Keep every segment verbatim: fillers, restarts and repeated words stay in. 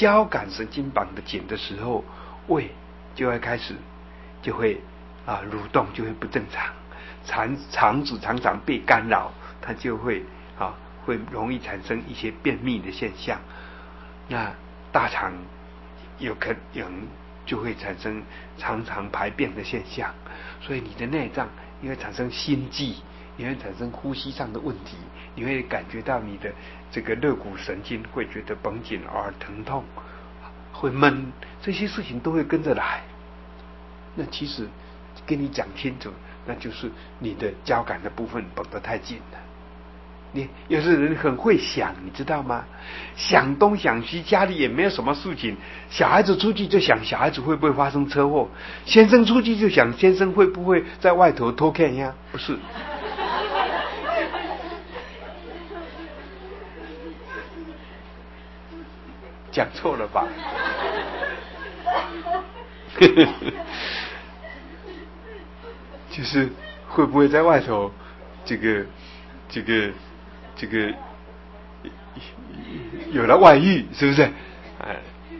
交感神经绑得紧的时候，胃就会开始就会啊蠕动，就会不正常，肠肠子常常被干扰，它就会啊会容易产生一些便秘的现象。那大肠有可能就会产生常常排便的现象，所以你的内脏你会产生心悸，你会产生呼吸上的问题，你会感觉到你的这个肋骨神经会觉得绷紧而疼痛，会闷，这些事情都会跟着来。那其实跟你讲清楚，那就是你的交感的部分绷得太紧了。你有些人很会想，你知道吗？想东想西，家里也没有什么事情，小孩子出去就想小孩子会不会发生车祸，先生出去就想先生会不会在外头偷看呀？不是，讲错了吧？就是会不会在外头这个这个这个有了外遇，是不是？哎，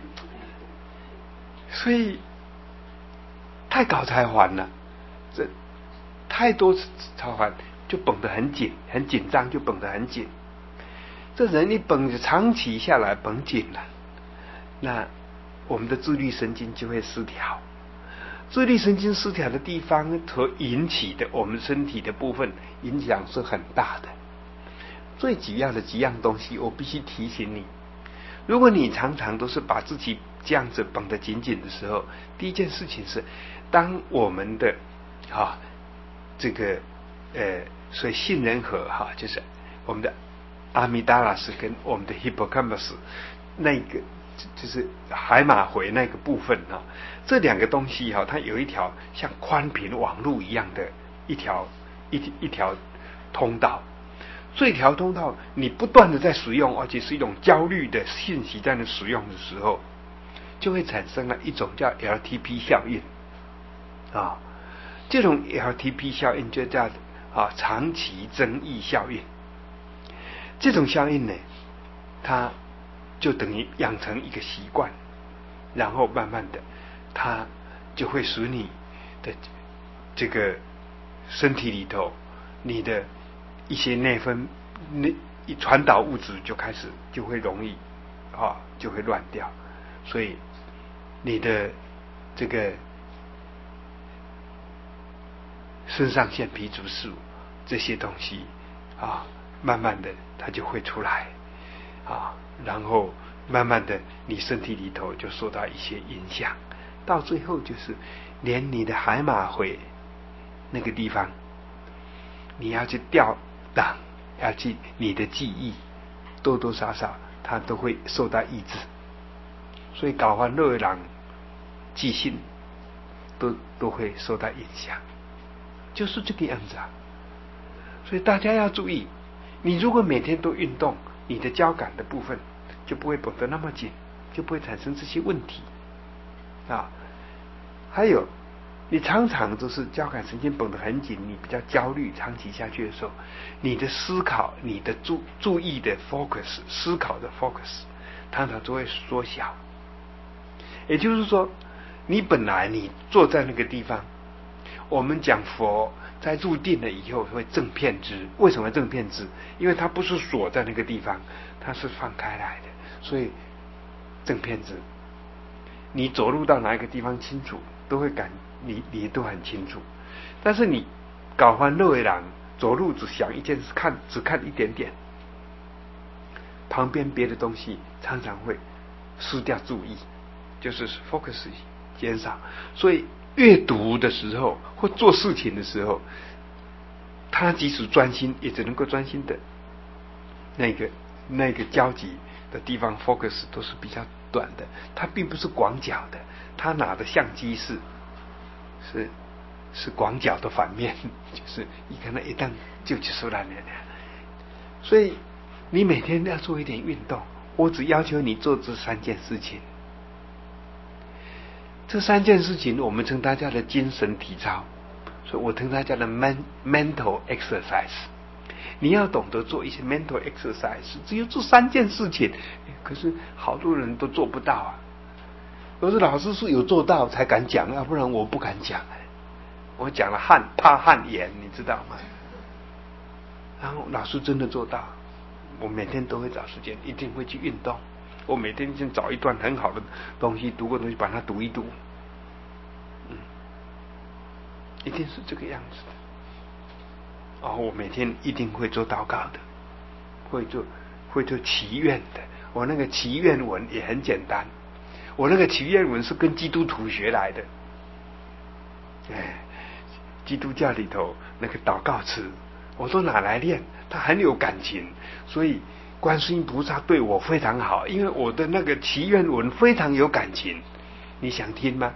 所以太搞才还了，这太多才还就绷得很紧，很紧张，就绷得很紧。这人一绷长期下来绷紧了，那我们的自律神经就会失调。自律神经失调的地方所引起的我们身体的部分影响是很大的。最主要的几样东西我必须提醒你，如果你常常都是把自己这样子绑得紧紧的时候，第一件事情是，当我们的啊这个呃所以杏仁核哈、啊、就是我们的阿米达拉斯跟我们的 hippocampus 那个就是海马回那个部分啊，这两个东西哈、啊，它有一条像宽频网路一样的一条一一条通道。这条通道你不断的在使用，而且是一种焦虑的信息在那使用的时候，就会产生了一种叫 L T P 效应啊。这种 L T P 效应就叫啊长期增益效应。这种效应呢，它就等于养成一个习惯，然后慢慢的，它就会使你的这个身体里头，你的一些内分泌传导物质就开始就会容易啊就会乱掉，所以你的这个肾上腺皮质素这些东西啊，慢慢的它就会出来啊，然后慢慢的你身体里头就受到一些影响，到最后就是连你的海马回那个地方，你要去调档，要去你的记忆，多多少少它都会受到抑制，所以搞烦恼的人记性都都会受到影响，就是这个样子啊。所以大家要注意，你如果每天都运动，你的交感的部分就不会绷得那么紧，就不会产生这些问题啊。还有你常常都是交感神经绷得很紧，你比较焦虑，长期下去的时候，你的思考，你的注注意的 focus， 思考的 focus 常常就会缩小。也就是说，你本来你坐在那个地方，我们讲佛在入定了以后会正遍知，为什么正遍知？因为它不是锁在那个地方，它是放开来的，所以正遍知。你走路到哪一个地方清楚，都会感你你都很清楚。但是你搞烦恼的人，走路只想一件事，看只看一点点，旁边别的东西常常会失掉注意，就是 focus 减少。所以阅读的时候或做事情的时候，他即使专心，也只能够专心的那个那个交集的地方 focus 都是比较短的，它并不是广角的，他拿的相机是是是广角的反面，就是你可能一旦就结束了。所以你每天要做一点运动，我只要求你做这三件事情。这三件事情我们称它叫的精神体操，所以我称它叫的 mental exercise。 你要懂得做一些 mental exercise， 只有做三件事情，可是好多人都做不到啊。可是老师是有做到才敢讲，要不然我不敢讲。我讲了汗怕汗颜，你知道吗？然后老师真的做到，我每天都会找时间，一定会去运动。我每天先找一段很好的东西，读过东西把它读一读，嗯，一定是这个样子的。哦，我每天一定会做祷告的，会做会做祈愿的。我那个祈愿文也很简单，我那个祈愿文是跟基督徒学来的。哎，基督教里头那个祷告词，我都拿来练，它很有感情，所以观世音菩萨对我非常好，因为我的那个祈愿文非常有感情。你想听吗？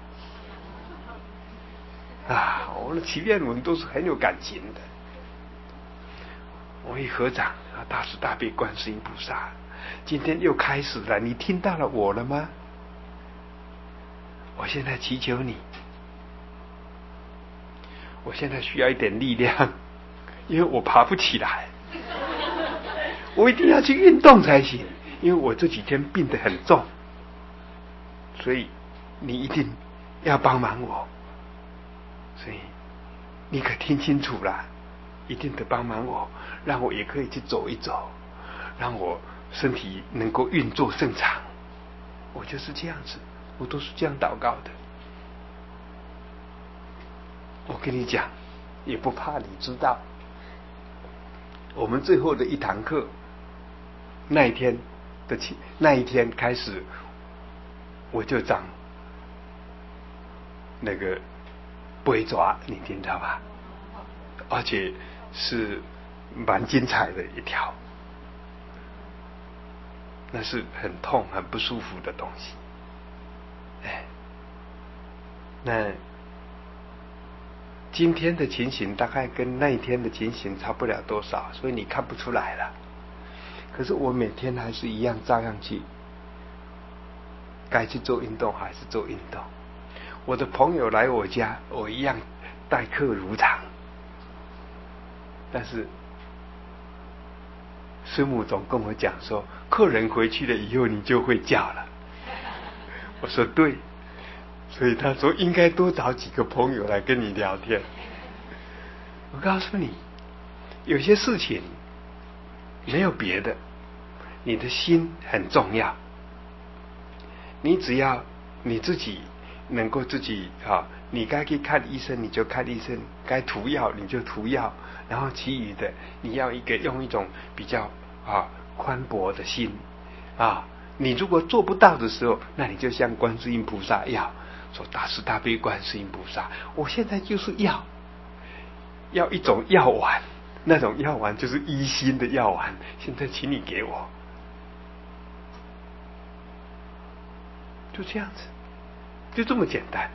啊，我的祈愿文都是很有感情的。我一合掌啊，大慈大悲观世音菩萨，今天又开始了，你听到了我了吗？我现在祈求你，我现在需要一点力量，因为我爬不起来，我一定要去运动才行，因为我这几天病得很重，所以你一定要帮忙我，所以你可听清楚了，一定得帮忙我，让我也可以去走一走，让我身体能够运作正常。我就是这样子，我都是这样祷告的。我跟你讲，也不怕你知道，我们最后的一堂课那一天的起那一天开始，我就长那个龟爪，你听到吧？而且是蛮精彩的一条，那是很痛很不舒服的东西。哎，那今天的情形大概跟那一天的情形差不了多少，所以你看不出来了。可是我每天还是一样照样去，该去做运动还是做运动。我的朋友来我家，我一样待客如常。但是师母总跟我讲说，客人回去了以后你就会叫了。我说对，所以他说应该多找几个朋友来跟你聊天。我告诉你，有些事情没有别的，你的心很重要。你只要你自己能够自己啊，你该去看医生你就看医生，该涂药你就涂药，然后其余的你要一个用一种比较啊宽博的心啊。你如果做不到的时候，那你就向观世音菩萨要，说大慈大悲观世音菩萨，我现在就是要要一种药丸，那种药丸就是医心的药丸，现在请你给我。就这样子，就这么简单。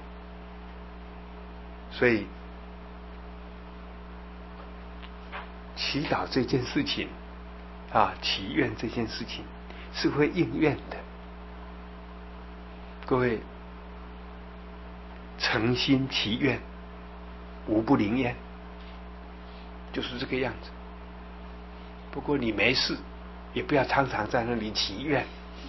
所以祈祷这件事情啊，祈愿这件事情是会应验的。各位，诚心祈愿无不灵验，就是这个样子。不过你没事也不要常常在那里祈愿，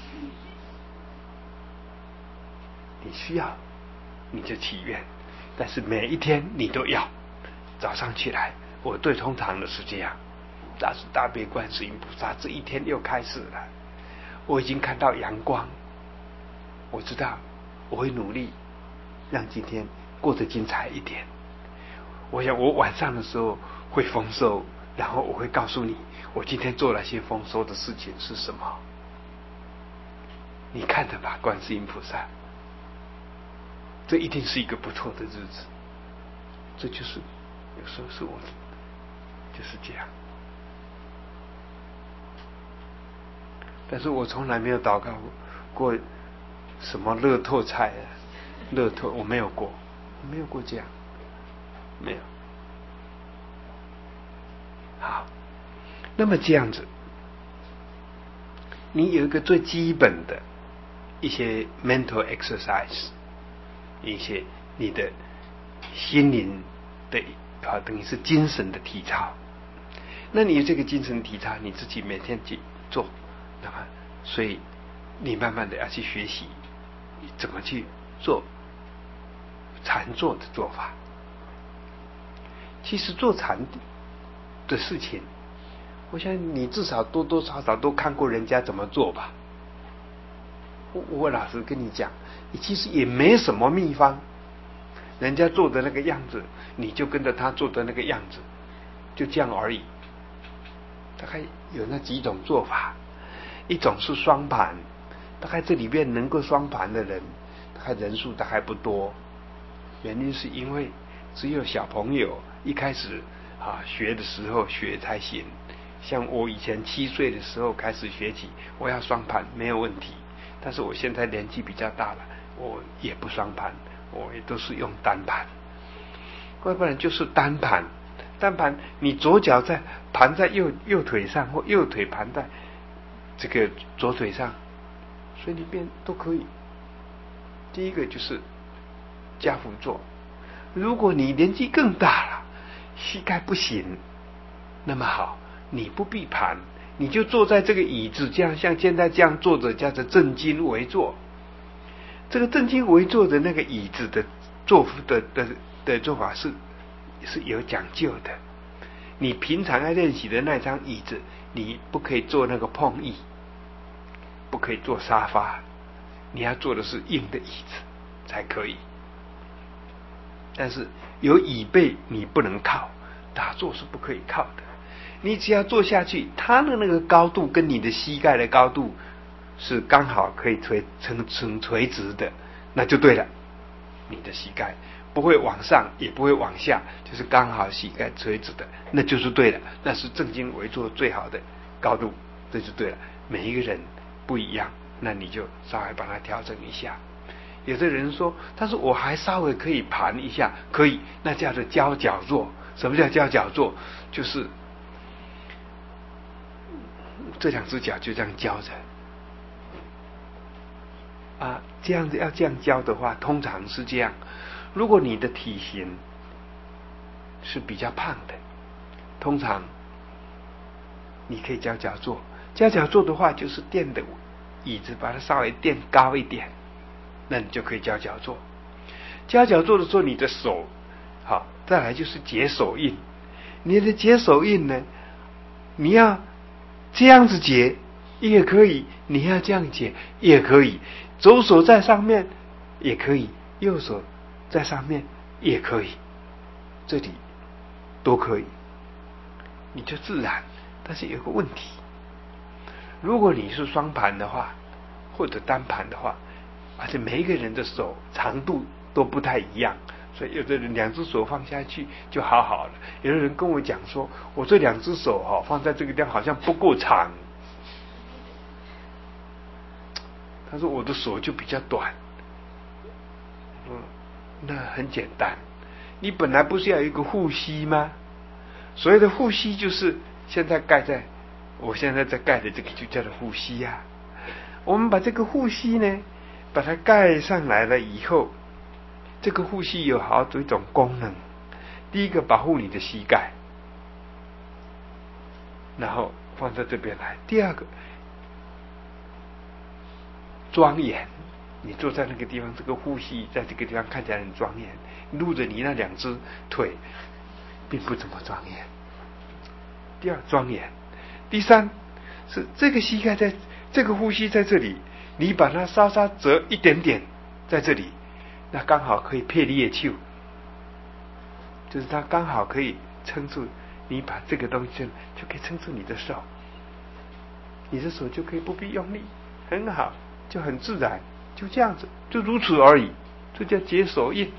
你需要你就祈愿，但是每一天你都要早上起来，我对通常的是这样，大慈大悲观世音菩萨，这一天又开始了，我已经看到阳光，我知道我会努力让今天过得精彩一点。我想我晚上的时候会丰收，然后我会告诉你我今天做了些丰收的事情是什么，你看着吧，观世音菩萨，这一定是一个不错的日子。这就是有时候是我就是这样，但是我从来没有祷告过什么乐透彩啊，乐透我没有过，没有过这样，没有。好，那么这样子，你有一个最基本的一些 mental exercise， 一些你的心灵的啊，等于是精神的体操。 那你有这个精神体察，你自己每天去做，那么所以你慢慢的要去学习怎么去做禅坐的做法。其实做禅的事情，我想你至少多多少少都看过人家怎么做吧。我我老实跟你讲，其实也没什么秘方，人家做的那个样子，你就跟着他做的那个样子，就这样而已。大概有那几种做法，一种是双盘，大概这里面能够双盘的人，大概人数大概不多，原因是因为只有小朋友一开始啊学的时候学才行。像我以前七岁的时候开始学起，我要双盘没有问题。但是我现在年纪比较大了，我也不双盘，我也都是用单盘。要不然就是单盘，单盘你左脚在盘在右右腿上，或右腿盘在这个左腿上，随你便都可以。第一个就是家趺坐。如果你年纪更大了，膝盖不行，那么好，你不必盘，你就坐在这个椅子，这样像现在这样坐着，叫做正襟危坐。这个正襟危坐的那个椅子的坐的的的做法是是有讲究的。你平常在练习的那张椅子，你不可以坐那个碰椅，不可以坐沙发，你要坐的是硬的椅子才可以。但是有椅背你不能靠，打坐是不可以靠的。你只要坐下去，它的那个高度跟你的膝盖的高度是刚好可以垂成成垂直的，那就对了。你的膝盖不会往上，也不会往下，就是刚好膝盖垂直的，那就是对了。那是正襟危坐最好的高度，这就对了。每一个人不一样，那你就稍微把它调整一下。有的人说，但是我还稍微可以盘一下，可以，那叫做交脚坐。什么叫交脚坐？就是这两只脚就这样交着啊，这样子要这样交的话，通常是这样。如果你的体型是比较胖的，通常你可以交脚坐。交脚坐的话，就是垫的椅子把它稍微垫高一点，那你就可以交脚坐。交脚坐的时候，你的手好，再来就是结手印。你的结手印呢，你要这样子结也可以，你要这样结也可以，左手在上面也可以，右手在上面也可以，这里都可以，你就自然。但是有个问题，如果你是双盘的话，或者单盘的话，而且每一个人的手长度都不太一样，所以有的人两只手放下去就好好了。有的人跟我讲说，我这两只手哈、哦、放在这个地方好像不够长，他说我的手就比较短。嗯，那很简单，你本来不是要有一个护膝吗？所谓的护膝就是现在盖在我现在在盖的这个就叫做护膝呀、啊。我们把这个护膝呢把它盖上来了以后，这个护膝有好多种功能。第一个保护你的膝盖，然后放在这边来。第二个庄严，你坐在那个地方，这个护膝在这个地方看起来很庄严，露着你那两只腿并不怎么庄严。第二庄严，第三是这个膝盖在这个护膝在这里，你把它稍稍折一点点在这里，那刚好可以配列球，就是它刚好可以撑住，你把这个东西就可以撑住你的手，你的手就可以不必用力，很好，就很自然，就这样子，就如此而已，这叫结手印。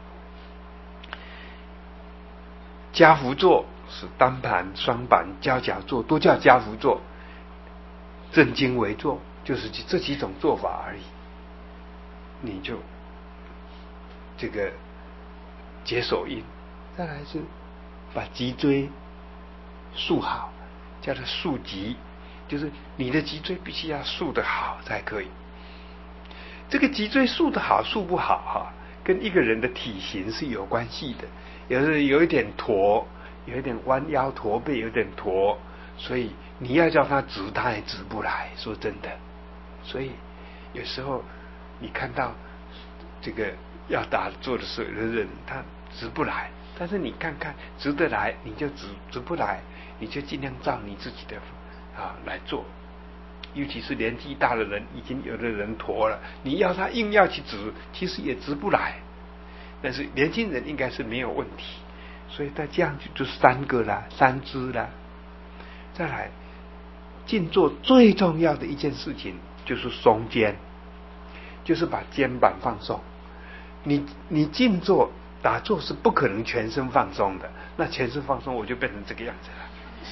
家趺坐是单盘、双盘、交脚坐都叫家趺坐，正襟危坐就是这几种做法而已。你就这个结手印，再来是把脊椎束好，叫做束脊，就是你的脊椎必须要束得好才可以。这个脊椎束得好束不好哈、啊，跟一个人的体型是有关系的。有的人有一点驼， 有一点弯腰驼背，有点驼，所以你要叫他直，他也直不来。说真的，所以有时候你看到这个要打坐的时候，有的人他直不来，但是你看看直得来，你就直；直不来，你就尽量照你自己的啊来做。尤其是年纪大的人，已经有的人驼了，你要他硬要去直，其实也直不来。但是年轻人应该是没有问题，所以他这样就三个啦，三支啦。再来，静坐最重要的一件事情就是松肩，就是把肩膀放松。你你静坐打坐是不可能全身放松的，那全身放松我就变成这个样子了，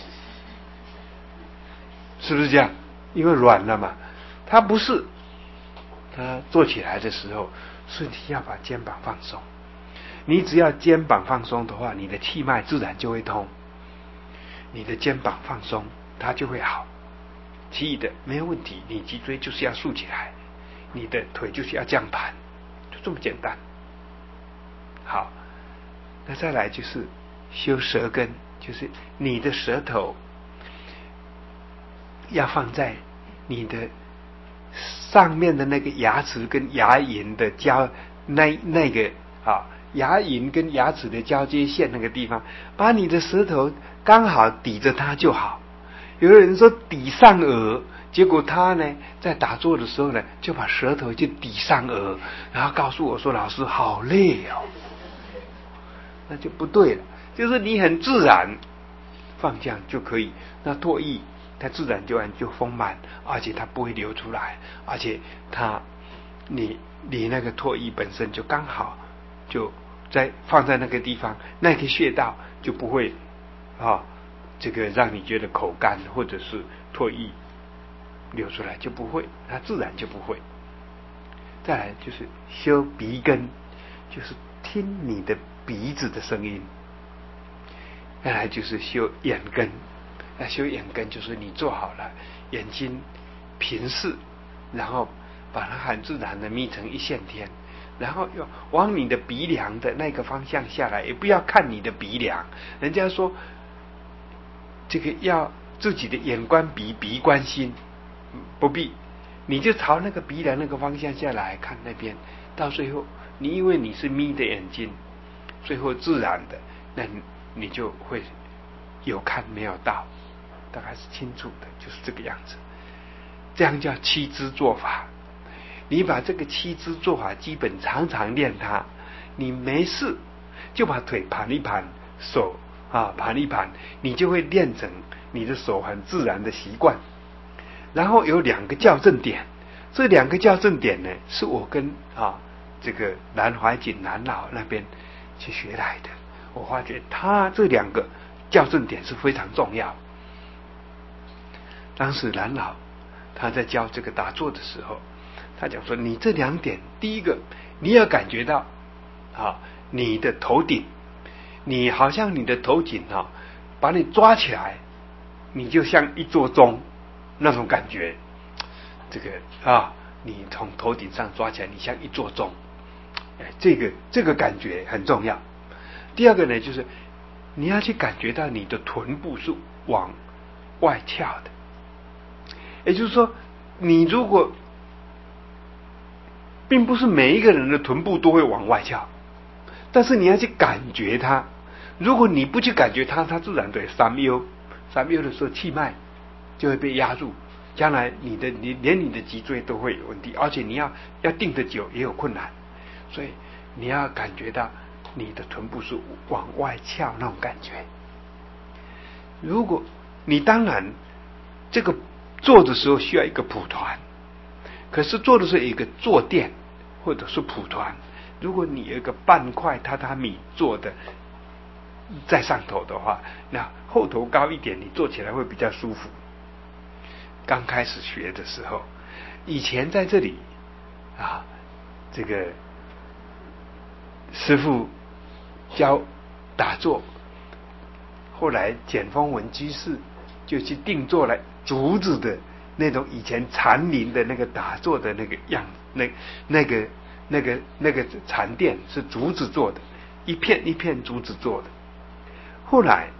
是不是这样？因为软了嘛。它不是，它坐起来的时候是你要把肩膀放松。你只要肩膀放松的话，你的气脉自然就会通。你的肩膀放松，它就会好。其余的没有问题，你脊椎就是要竖起来，你的腿就是要这样盘，就这么简单。好，那再来就是修舌根，就是你的舌头要放在你的上面的那个牙齿跟牙龈的交那那个啊牙龈跟牙齿的交接线那个地方，把你的舌头刚好抵着它就好。有的人说抵上颚，结果他呢在打坐的时候呢，就把舌头就抵上颚，然后告诉我说：“老师好累哦。”那就不对了。就是你很自然放这样就可以，那唾液它自然就就丰满，而且它不会流出来，而且它你你那个唾液本身就刚好就在放在那个地方，那个穴道就不会啊这个让你觉得口干或者是唾液流出来，就不会，它自然就不会。再来就是修鼻根，就是听你的鼻子的声音。再来就是修眼根，那修眼根就是你做好了，眼睛平视，然后把它很自然的眯成一线天，然后又往你的鼻梁的那个方向下来，也不要看你的鼻梁。人家说这个要自己的眼观鼻，鼻观心，不必，你就朝那个鼻梁那个方向下来看那边，到最后你因为你是眯的眼睛，最后自然的那你就会有看没有到，大概是清楚的，就是这个样子。这样叫七支做法。你把这个七支做法基本常常练它，你没事就把腿盘一盘，手啊盘一盘，你就会练成你的手很自然的习惯。然后有两个校正点，这两个校正点呢，是我跟啊这个南怀瑾南老那边去学来的。我发觉他这两个校正点是非常重要。当时南老他在教这个打坐的时候，他讲说，你这两点，第一个你要感觉到啊，你的头顶，你好像你的头顶啊，把你抓起来，你就像一座钟那种感觉。这个啊，你从头顶上抓起来，你像一座钟，哎，这个这个感觉很重要。第二个呢，就是你要去感觉到你的臀部是往外翘的，也就是说，你如果并不是每一个人的臀部都会往外翘，但是你要去感觉它。如果你不去感觉它，它自然对三幽，三幽的时候气脉就会被压住，将来你的你连你的脊椎都会有问题，而且你要要定得久也有困难，所以你要感觉到你的臀部是往外翘那种感觉。如果你当然这个做的时候需要一个蒲团，可是做的时候有一个坐垫或者是蒲团，如果你有一个半块榻榻米做的在上头的话，那后头高一点，你坐起来会比较舒服。刚开始学的时候，以前在这里啊，这个师父教打坐，后来简风文居士就去定做了竹子的那种以前禅林的那个打坐的那个样，那那个那个那个禅垫是竹子做的，一片一片竹子做的。后来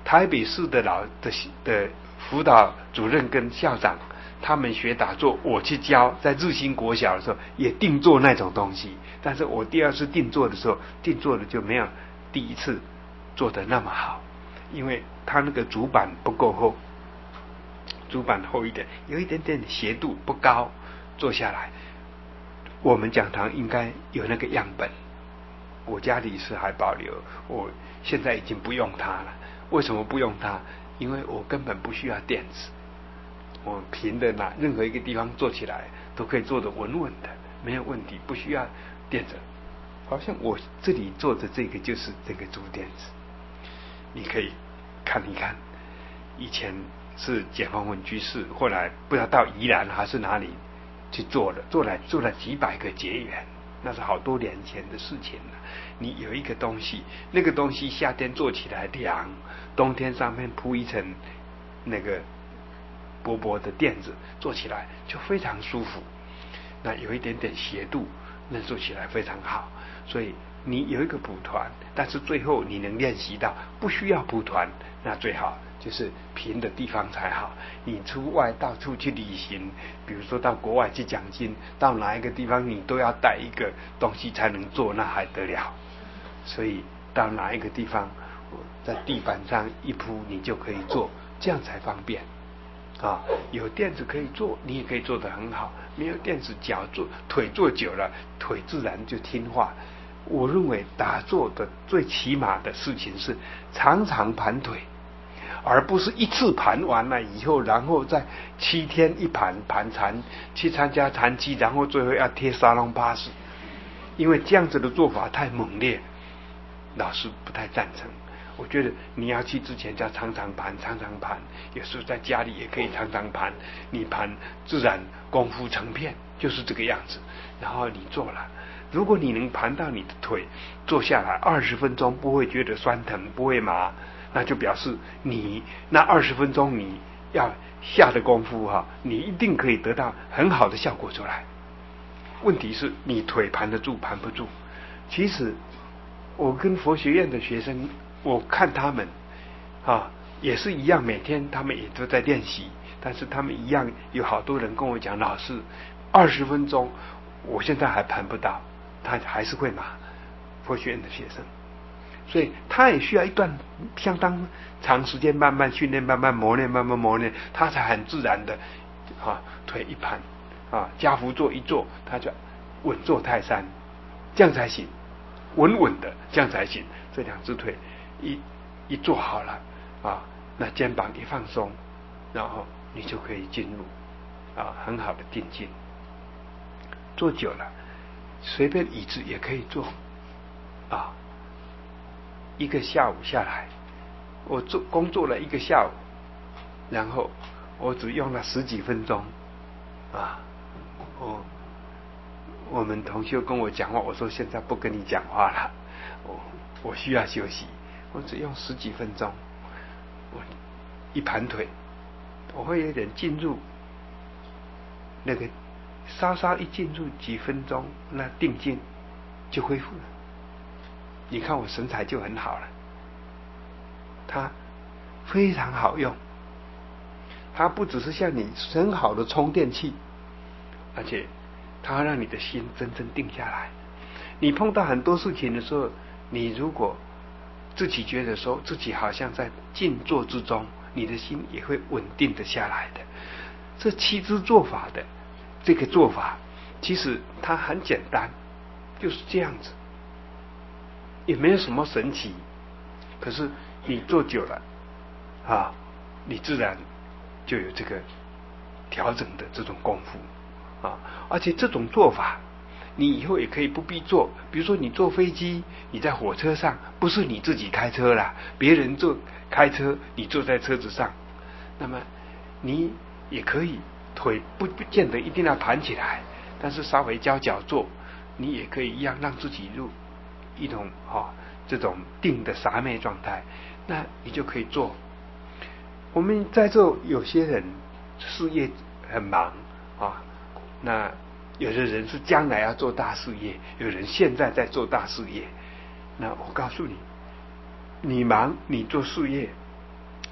台北市的老的的辅导主任跟校长，他们学打坐，我去教，在日新国小的时候也定做那种东西，但是我第二次定做的时候，定做的就没有第一次做的那么好，因为它那个主板不够厚，主板厚一点，有一点点斜度不高，做下来，我们讲堂应该有那个样本，我家里是还保留，我现在已经不用它了。为什么不用它？因为我根本不需要垫子，我平的哪任何一个地方做起来都可以做得稳稳的，没有问题，不需要垫着。好像我这里做的这个就是这个竹垫子，你可以看一看。以前是简方文居士，后来不知道到宜兰还是哪里去做了，做了做了几百个结缘，那是好多年前的事情了。你有一个东西，那个东西夏天做起来凉，冬天上面铺一层那个薄薄的垫子，做起来就非常舒服。那有一点点斜度，那做起来非常好。所以你有一个蒲团，但是最后你能练习到不需要蒲团，那最好就是平的地方才好。你出外到处去旅行，比如说到国外去讲经，到哪一个地方你都要带一个东西才能做，那还得了。所以到哪一个地方，在地板上一铺，你就可以做，这样才方便啊。有垫子可以做，你也可以做得很好；没有垫子，脚做腿做久了，腿自然就听话。我认为打坐的最起码的事情是常常盘腿，而不是一次盘完了以后，然后再七天一盘盘禅，去参加禅期，然后最后要贴沙龙巴士，因为这样子的做法太猛烈，老师不太赞成。我觉得你要去之前叫常常盘，常常盘，有时候在家里也可以常常盘，你盘自然功夫成片，就是这个样子。然后你做了，如果你能盘到你的腿坐下来二十分钟不会觉得酸疼，不会麻，那就表示你那二十分钟你要下的功夫哈，你一定可以得到很好的效果出来。问题是你腿盘得住盘不住。其实我跟佛学院的学生，我看他们啊也是一样，每天他们也都在练习，但是他们一样有好多人跟我讲，老师二十分钟我现在还盘不到，他还是会麻。佛学院的学生，所以他也需要一段相当长时间慢慢训练，慢慢磨练，慢慢磨练，他才很自然的啊腿一盘啊家趺坐一坐，他就稳坐泰山，这样才行，稳稳的这样才行。这两只腿一一做好了啊，那肩膀一放松，然后你就可以进入啊很好的定境。坐久了，随便椅子也可以坐啊。一个下午下来，我做工作了一个下午，然后我只用了十几分钟啊。我我们同学跟我讲话，我说现在不跟你讲话了，我我需要休息。我只用十几分钟，我一盘腿，我会有点进入那个，稍稍一进入几分钟，那定境就恢复了。你看我神采就很好了，它非常好用，它不只是像你很好的充电器，而且它让你的心真正定下来。你碰到很多事情的时候，你如果自己觉得说自己好像在静坐之中，你的心也会稳定的下来的。这七支做法的这个做法，其实它很简单，就是这样子，也没有什么神奇。可是你做久了啊，你自然就有这个调整的这种功夫啊。而且这种做法你以后也可以不必做。比如说你坐飞机，你在火车上，不是你自己开车啦，别人坐开车，你坐在车子上，那么你也可以腿不不见得一定要盘起来，但是稍微交脚坐，你也可以一样让自己入一种啊这种定的傻昧状态，那你就可以做。我们在座有些人事业很忙啊，那有的人是将来要做大事业，有人现在在做大事业。那我告诉你，你忙你做事业，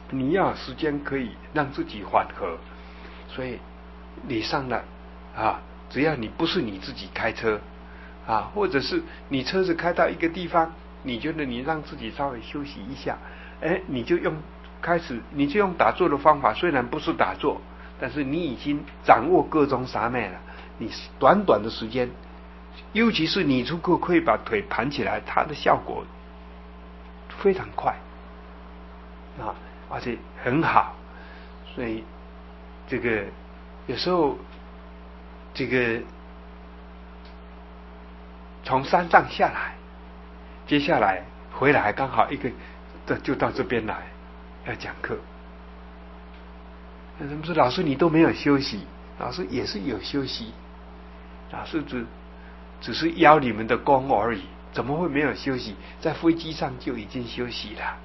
你要有时间可以让自己缓和，所以你上了啊，只要你不是你自己开车啊，或者是你车子开到一个地方，你觉得你让自己稍微休息一下，哎，你就用开始，你就用打坐的方法，虽然不是打坐，但是你已经掌握各种刹那了。你短短的时间，尤其是你如果可以把腿盘起来，它的效果非常快啊，而且很好。所以这个有时候这个从山上下来，接下来回来刚好一个就到这边来要讲课。那他们说老师你都没有休息，老师也是有休息，老师只只是邀你们的功而已，怎么会没有休息？在飞机上就已经休息了。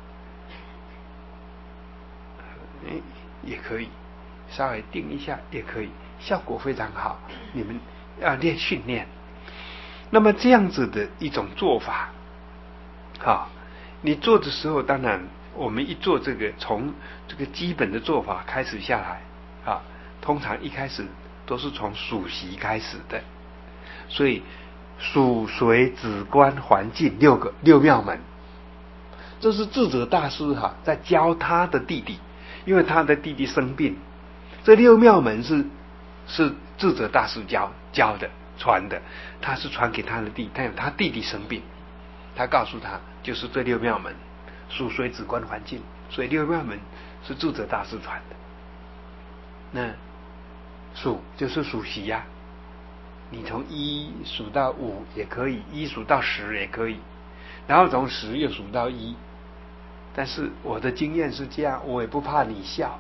哎，也可以稍微定一下，也可以，效果非常好。你们要练训练。那么这样子的一种做法，啊，你做的时候，当然我们一做这个，从这个基本的做法开始下来啊，通常一开始都是从数息开始的，所以数随止观环境六个六妙门，这是智者大师哈、啊、在教他的弟弟，因为他的弟弟生病，这六妙门是是智者大师教教的传的，他是传给他的弟，但有他弟弟生病，他告诉他就是这六妙门，数随止观环境，所以六妙门是智者大师传的。那数就是数息呀、啊，你从一数到五也可以，一数到十也可以，然后从十又数到一。但是我的经验是这样，我也不怕你笑。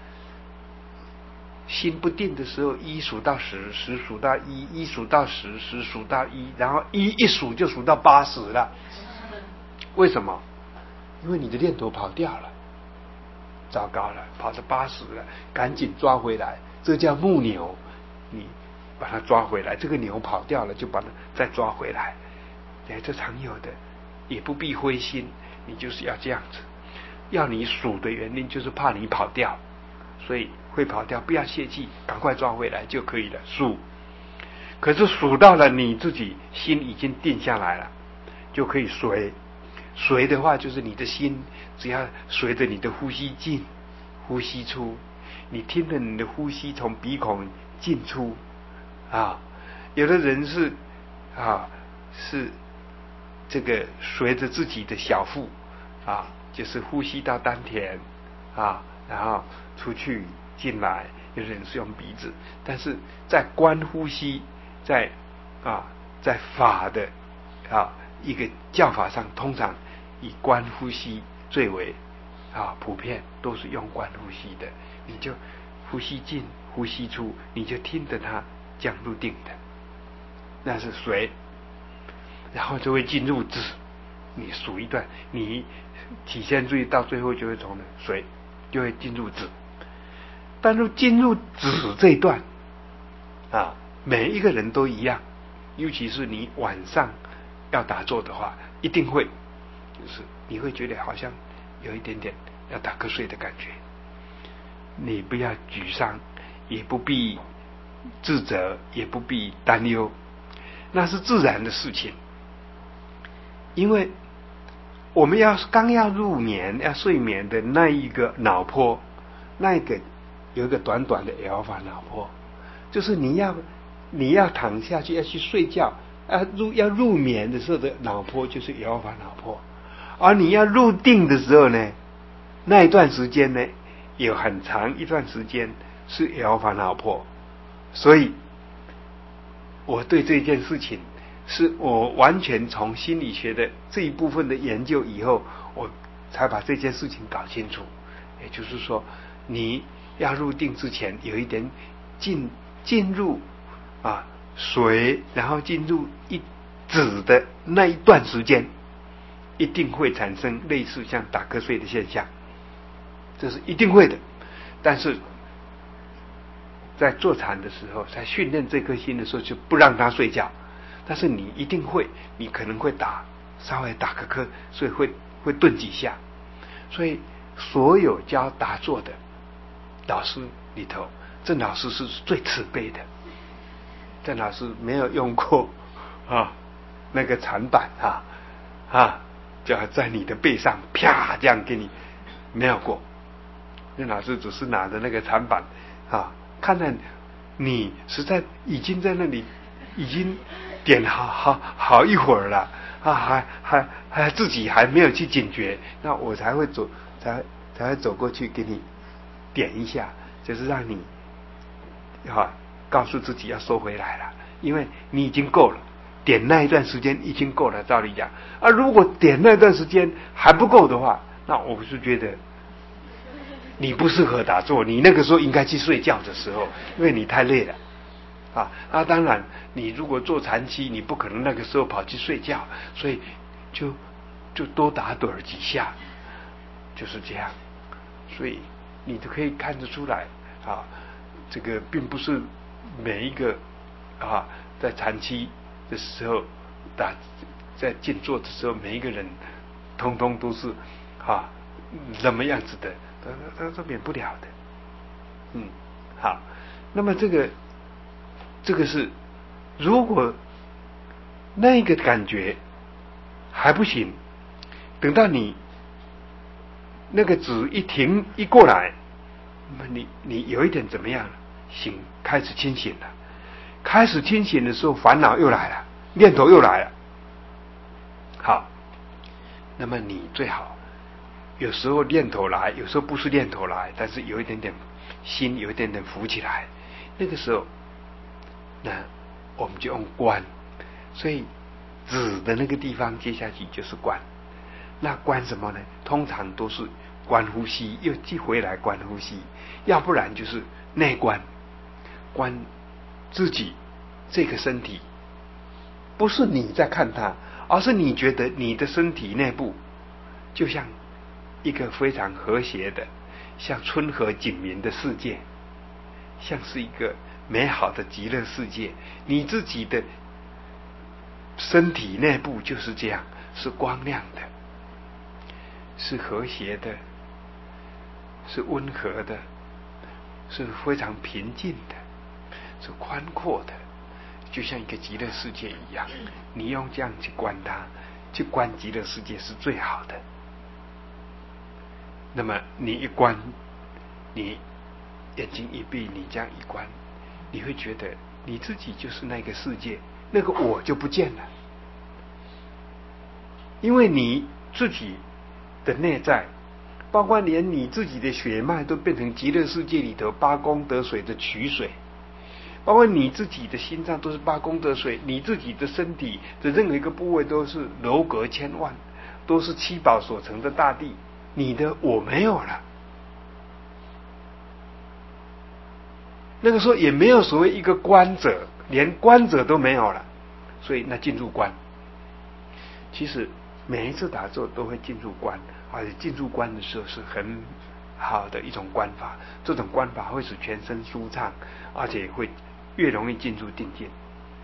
心不定的时候，一数到十，十数到一，一数到十，十数到一，然后一一数就数到八十了。为什么？因为你的念头跑掉了，糟糕了，跑到八十了，赶紧抓回来，这叫木牛，你把它抓回来，这个牛跑掉了，就把它再抓回来。哎，这常有的，也不必灰心，你就是要这样子。要你数的原因就是怕你跑掉，所以会跑掉，不要泄气，赶快抓回来就可以了。数，可是数到了你自己心已经定下来了，就可以随。随的话就是你的心只要随着你的呼吸进呼吸出，你听着你的呼吸从鼻孔进出啊。有的人是啊是这个随着自己的小腹啊，就是呼吸到丹田啊，然后出去进来。有的人是用鼻子，但是在观呼吸，在啊在法的啊一个教法上，通常以观呼吸最为啊普遍，都是用观呼吸的。你就呼吸进呼吸出，你就听着它降入定的，那是随，然后就会进入止。你数一段，你体现注意到最后就会从随就会进入止。但是进入止这一段啊，每一个人都一样，尤其是你晚上要打坐的话，一定会就是你会觉得好像有一点点要打瞌睡的感觉。你不要沮丧，也不必自责，也不必担忧，那是自然的事情。因为我们要刚要入眠要睡眠的那一个脑波，那一个有一个短短的摇法脑波，就是你要你要躺下去要去睡觉要入要入眠的时候的脑波就是摇法脑波，而你要入定的时候呢，那一段时间呢有很长一段时间是摇法脑波。所以我对这件事情是我完全从心理学的这一部分的研究以后，我才把这件事情搞清楚。也就是说，你要入定之前有一点进进入啊水，然后进入一止的那一段时间，一定会产生类似像打瞌睡的现象，这是一定会的。但是在坐禅的时候，在训练这颗心的时候，就不让他睡觉。但是你一定会，你可能会打稍微打个瞌，所以会会顿几下。所以所有教打坐的老师里头，郑老师是最慈悲的。郑老师没有用过啊那个禅板啊啊，就要在你的背上啪这样给你，没有过。郑老师只是拿着那个禅板啊，看看你实在已经在那里已经点好好好一会儿了啊，还还还自己还没有去警觉，那我才会走才才会走过去给你点一下，就是让你啊告诉自己要收回来了，因为你已经够了，点那一段时间已经够了。照理讲，啊，如果点那段时间还不够的话，那我是觉得你不适合打坐，你那个时候应该去睡觉的时候，因为你太累了啊。那当然，你如果做禅期，你不可能那个时候跑去睡觉，所以就就多打盹儿几下，就是这样。所以你都可以看得出来啊，这个并不是每一个啊在禅期的时候打在静坐的时候，每一个人通通都是啊什么样子的。他他免不了的，嗯，好，那么这个这个是，如果那个感觉还不行，等到你那个指一停一过来，那么你你有一点怎么样了？醒，开始清醒了，开始清醒的时候，烦恼又来了，念头又来了。好，那么你最好。有时候念头来，有时候不是念头来，但是有一点点心有一点点浮起来，那个时候，那我们就用观，所以指的那个地方接下去就是观。那观什么呢？通常都是观呼吸，又寄回来观呼吸，要不然就是内观，观自己这个身体，不是你在看它，而是你觉得你的身体内部就像一个非常和谐的，像春和景明的世界，像是一个美好的极乐世界。你自己的身体内部就是这样，是光亮的，是和谐的，是温和的，是非常平静的，是宽阔的，就像一个极乐世界一样。你用这样去观它，去观极乐世界是最好的。那么你一关，你眼睛一闭，你这样一关，你会觉得你自己就是那个世界，那个我就不见了。因为你自己的内在，包括连你自己的血脉都变成极乐世界里头八功德水的取水，包括你自己的心脏都是八功德水，你自己的身体的任何一个部位都是楼阁千万，都是七宝所成的大地。你的我没有了，那个时候也没有所谓一个观者，连观者都没有了，所以那进入观。其实每一次打坐都会进入观，而且进入观的时候是很好的一种观法，这种观法会使全身舒畅，而且会越容易进入定境。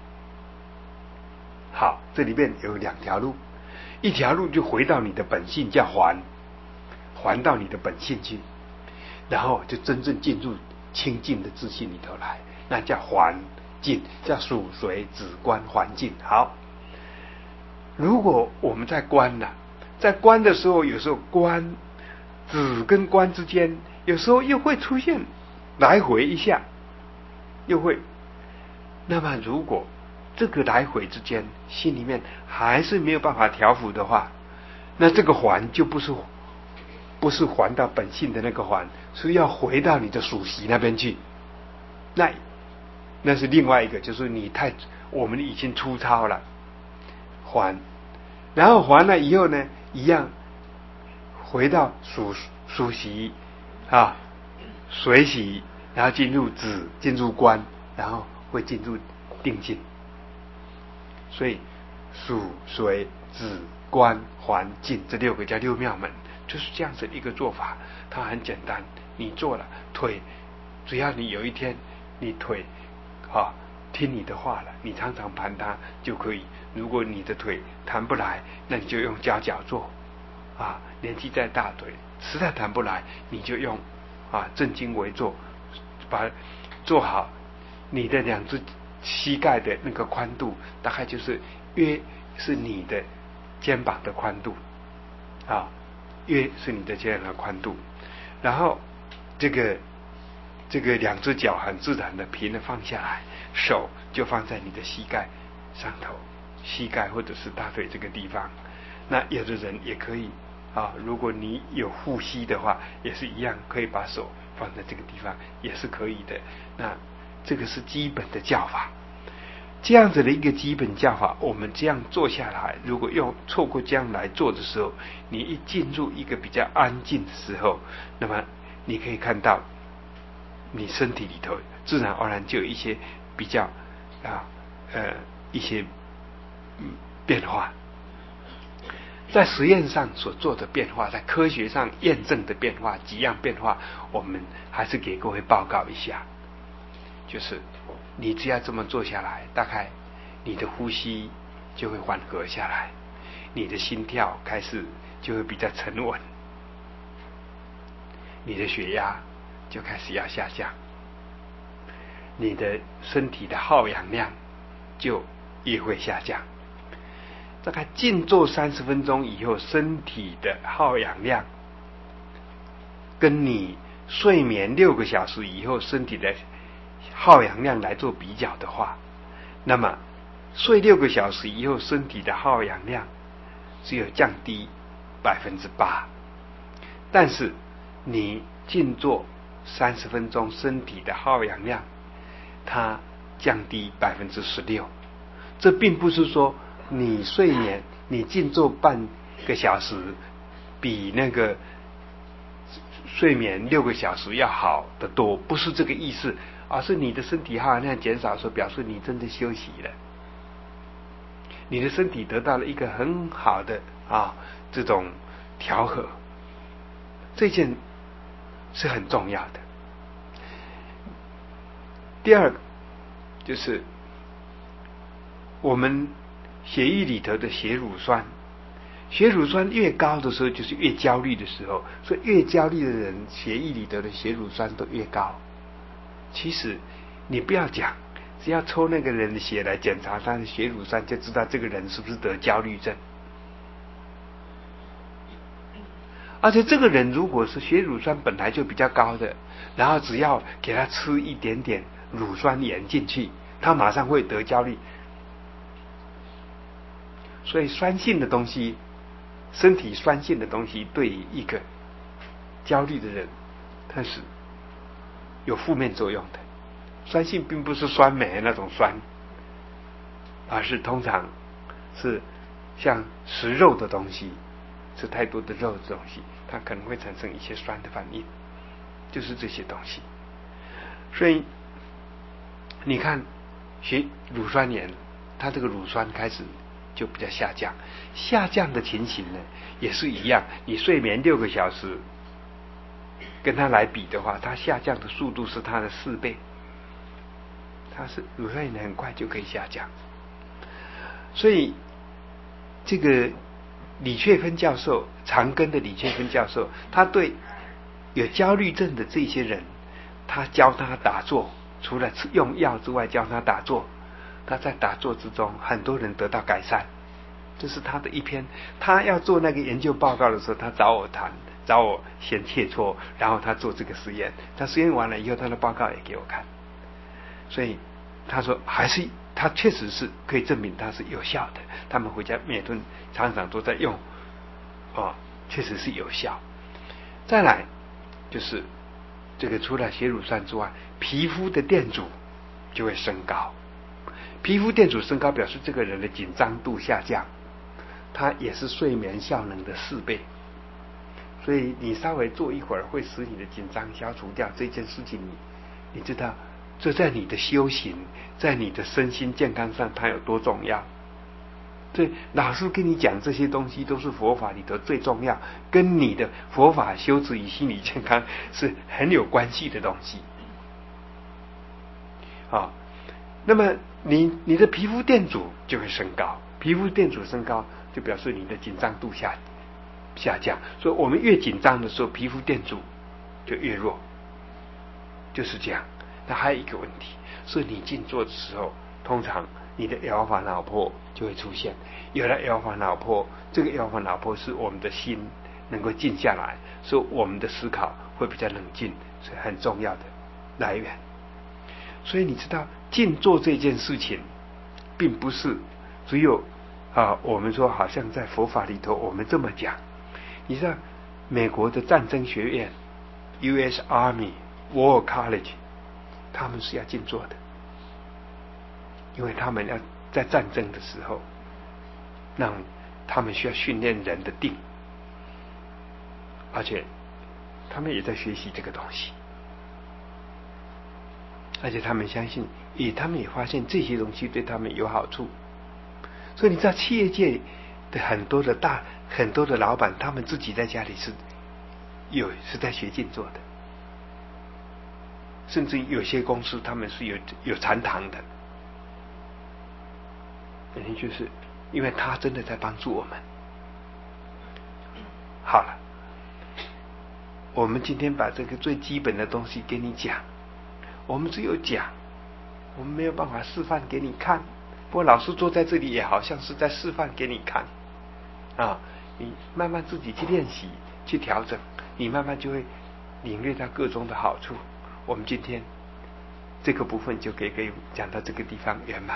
好，这里面有两条路，一条路就回到你的本性，叫还还到你的本性去，然后就真正进入清净的自信里头来，那叫还净，叫属随止观还净。好，如果我们在观呢、啊，在观的时候，有时候观止跟观之间，有时候又会出现来回一下，又会。那么如果这个来回之间，心里面还是没有办法调伏的话，那这个还就不是不是还到本性的那个还，是要回到你的属习那边去。那那是另外一个，就是你太我们已经粗糙了，还，然后还了以后呢，一样回到属属习啊，随习，然后进入止，进入观，然后会进入定境。所以属随止观还净这六个叫六妙门，就是这样子一个做法。它很简单，你做了腿，只要你有一天你腿啊听你的话了，你常常盘它就可以。如果你的腿弹不来，那你就用夹脚做啊，年纪再大腿实在谈不来，你就用啊正襟危坐，把做好你的两只膝盖的那个宽度，大概就是约是你的肩膀的宽度啊，约是你的肩膀的宽度，然后这个这个两只脚很自然的平的放下来，手就放在你的膝盖上头，膝盖或者是大腿这个地方。那有的人也可以啊，如果你有护膝的话，也是一样，可以把手放在这个地方，也是可以的。那这个是基本的教法，这样子的一个基本教法，我们这样做下来，如果用错过这样来做的时候，你一进入一个比较安静的时候，那么你可以看到你身体里头自然而然就有一些比较啊呃一些嗯变化，在实验上所做的变化，在科学上验证的变化，几样变化，我们还是给各位报告一下。就是你只要这么做下来，大概你的呼吸就会缓和下来，你的心跳开始就会比较沉稳，你的血压就开始要下降，你的身体的耗氧量就也会下降。大概静坐三十分钟以后，身体的耗氧量跟你睡眠六个小时以后身体的耗氧量来做比较的话，那么睡六个小时以后身体的耗氧量只有降低百分之八，但是你静坐三十分钟，身体的耗氧量它降低百分之十六。这并不是说你睡眠你静坐半个小时比那个睡眠六个小时要好得多，不是这个意思，而是你的身体耗氧量减少的时候，表示你真的休息了，你的身体得到了一个很好的啊这种调和，这件是很重要的。第二个就是我们血液里头的血乳酸，血乳酸越高的时候就是越焦虑的时候，所以越焦虑的人血液里头的血乳酸都越高。其实你不要讲，只要抽那个人的血来检查他的血乳酸，就知道这个人是不是得焦虑症。而且这个人如果是血乳酸本来就比较高的，然后只要给他吃一点点乳酸盐进去，他马上会得焦虑。所以酸性的东西，身体酸性的东西对于一个焦虑的人它是有负面作用的。酸性并不是酸梅那种酸，而是通常是像食肉的东西，吃太多的肉的东西，它可能会产生一些酸的反应，就是这些东西。所以你看血乳酸盐，它这个乳酸开始就比较下降，下降的情形呢也是一样，你睡眠六个小时跟它来比的话，它下降的速度是它的四倍，它是乳酸盐很快就可以下降。所以这个李雀芬教授，长庚的李雀芬教授，他对有焦虑症的这些人，他教他打坐，除了用药之外教他打坐，他在打坐之中很多人得到改善。这是他的一篇，他要做那个研究报告的时候，他找我谈，找我先切磋，然后他做这个实验，他实验完了以后他的报告也给我看，所以他说还是他确实是可以证明它是有效的，他们回家每顿常常都在用哦，确实是有效。再来就是这个除了血乳酸之外，皮肤的电阻就会升高，皮肤电阻升高表示这个人的紧张度下降，它也是睡眠效能的四倍，所以你稍微坐一会儿会使你的紧张消除掉，这件事情你你知道这在你的修行，在你的身心健康上它有多重要。所以老师跟你讲这些东西都是佛法里头最重要，跟你的佛法修持与心理健康是很有关系的东西啊。那么你你的皮肤电阻就会升高，皮肤电阻升高就表示你的紧张度下下降。所以我们越紧张的时候，皮肤电阻就越弱，就是这样。那还有一个问题是，你静坐的时候，通常你的摇烦恼波就会出现。有了摇烦恼波，这个摇烦恼波是我们的心能够静下来，所以我们的思考会比较冷静，是很重要的来源。所以你知道，静坐这件事情，并不是只有啊，我们说好像在佛法里头我们这么讲。你知道，美国的战争学院 U S Army War College， 他们是要静坐的，因为他们要在战争的时候，让他们需要训练人的定，而且他们也在学习这个东西，而且他们相信，也他们也发现这些东西对他们有好处。所以你知道，企业界的很多的大很多的老板，他们自己在家里是有是在学静坐的，甚至有些公司他们是有有禅堂的，原因就是因为他真的在帮助我们。好了，我们今天把这个最基本的东西给你讲，我们只有讲，我们没有办法示范给你看。不过老师坐在这里也好像是在示范给你看啊，你慢慢自己去练习去调整，你慢慢就会领略到各种的好处。我们今天这个部分就可以给讲到这个地方圆满。